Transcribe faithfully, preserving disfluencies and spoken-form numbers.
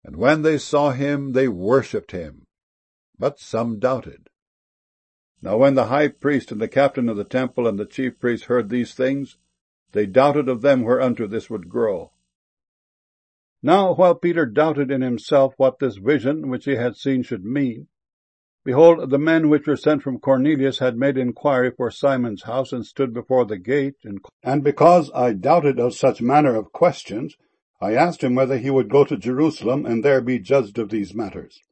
And when they saw him, they worshipped him. But some doubted. Now when the high priest and the captain of the temple and the chief priests heard these things, they doubted of them whereunto this would grow. Now while Peter doubted in himself what this vision which he had seen should mean, behold, the men which were sent from Cornelius had made inquiry for Simon's house, and stood before the gate. And, and because I doubted of such manner of questions, I asked him whether he would go to Jerusalem, and there be judged of these matters.